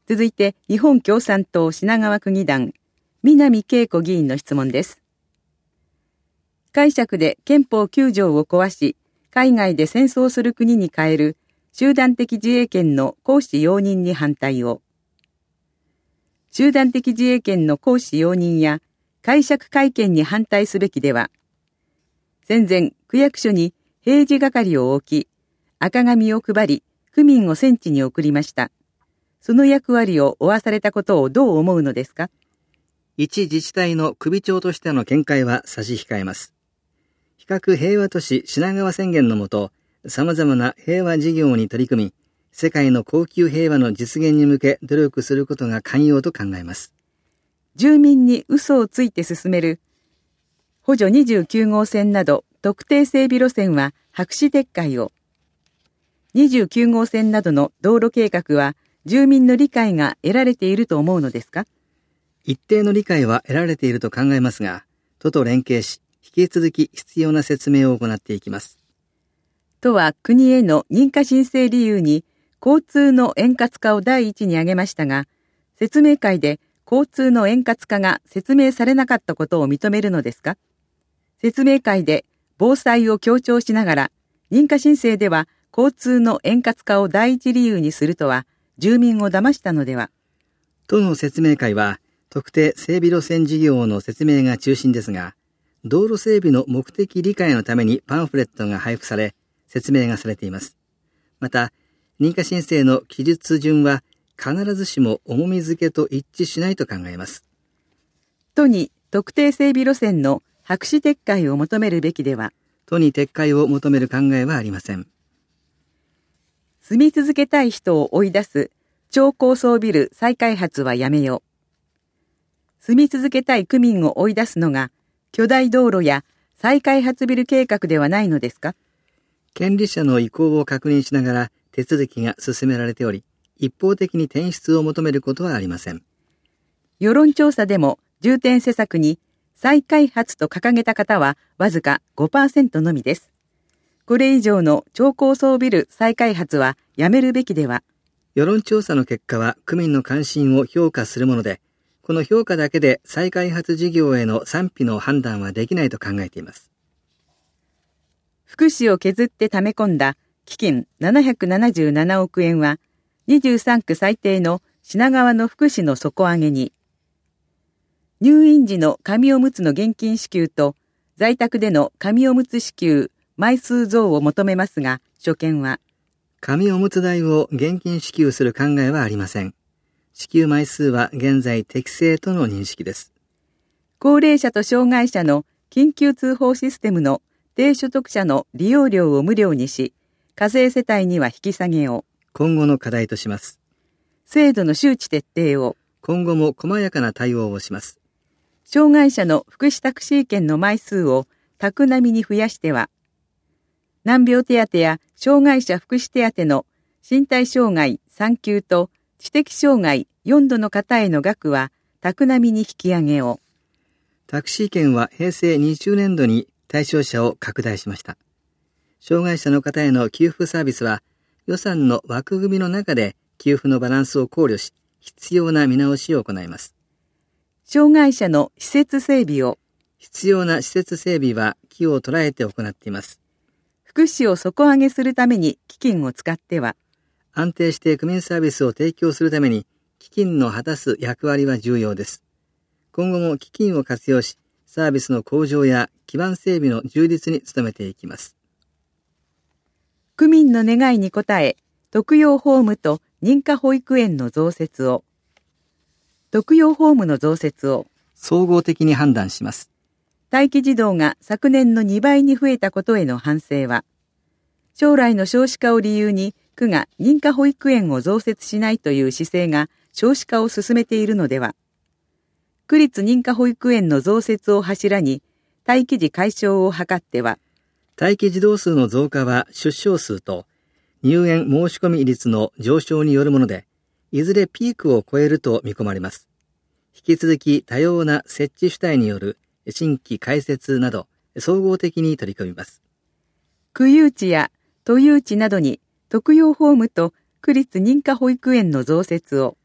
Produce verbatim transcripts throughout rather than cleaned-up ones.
続いて、日本共産党品川区議団、南恵子議員の質問です。解釈で憲法きゅう条を壊し、海外で戦争する国に変える集団的自衛権の行使容認に反対を。集団的自衛権の行使容認や解釈改憲に反対すべきでは、戦前、区役所に平時係を置き、赤紙を配り、区民を戦地に送りました。その役割を負わされたことをどう思うのですか？ 一自治体の首長としての見解は差し控えます。比較平和都市品川宣言のもと、様々な平和事業に取り組み、世界の恒久平和の実現に向け努力することが肝要と考えます。 住民に嘘をついて進める補助にじゅうきゅう号線など特定整備路線は白紙撤回を。にじゅうきゅう号線などの道路計画は住民の理解が得られていると思うのですか？ 一定の理解は得られていると考えますが、都と連携し、引き続き必要な説明を行っていきます。 都は国への認可申請理由に交通の円滑化を第一に挙げましたが、説明会で交通の円滑化が説明されなかったことを認めるのですか？説明会で防災を強調しながら、認可申請では交通の円滑化を第一理由にするとは、住民を騙したのでは。 都の説明会は、特定整備路線事業の説明が中心ですが、道路整備の目的理解のためにパンフレットが配布され、説明がされています。また、認可申請の記述順は必ずしも重み付けと一致しないと考えます。 都に特定整備路線の白紙撤回を求めるべきでは。 都に撤回を求める考えはありません。 住み続けたい人を追い出す超高層ビル再開発はやめよう。住み続けたい区民を追い出すのが巨大道路や再開発ビル計画ではないのですか？ 権利者の意向を確認しながら手続きが進められており、一方的に転出を求めることはありません。 世論調査でも重点施策に再開発と掲げた方はわずか ごパーセント のみです。これ以上の超高層ビル再開発はやめるべきでは。 世論調査の結果は区民の関心を評価するもので、この評価だけで再開発事業への賛否の判断はできないと考えています。 福祉を削って溜め込んだ基金ななひゃくななじゅうななおくえんはにじゅうさん区最低の品川の福祉の底上げに、入院時の紙おむつの現金支給と在宅での紙おむつ支給枚数増を求めますが、所見は紙おむつ代を現金支給する考えはありません。支給枚数は現在適正との認識です。 高齢者と障害者の緊急通報システムの低所得者の利用料を無料にし、課税世帯には引き下げを。 今後の課題とします。 制度の周知徹底を。 今後も細やかな対応をします。 障害者の福祉タクシー券の枚数を宅並みに増やしては、難病手当や障害者福祉手当の身体障害さん級と知的障害よん度の方への額は宅並みに引き上げを。 タクシー券は平成にじゅうねんどに対象者を拡大しました。障害者の方への給付サービスは予算の枠組みの中で給付のバランスを考慮し、必要な見直しを行います。 障害者の施設整備を。 必要な施設整備は機を捉えて行っています。 福祉を底上げするために基金を使っては、 安定して区民サービスを提供するために基金の果たす役割は重要です。今後も基金を活用し、サービスの向上や基盤整備の充実に努めていきます。 区民の願いに応え、特養ホームと認可保育園の増設を。特養ホームの増設を。 総合的に判断します。 待機児童が昨年のにばいに増えたことへの反省は、将来の少子化を理由に区が認可保育園を増設しないという姿勢が少子化を進めているのでは。区立認可保育園の増設を柱に待機児解消を図っては、 待機児童数の増加は出生数と入園申し込み率の上昇によるもので、いずれピークを超えると見込まれます。引き続き多様な設置主体による新規開設など総合的に取り組みます。 区有地や都有地などに特養ホームと区立認可保育園の増設を。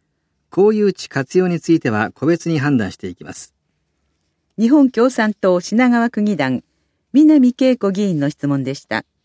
公有地活用については個別に判断していきます。 日本共産党品川区議団、南恵子議員の質問でした。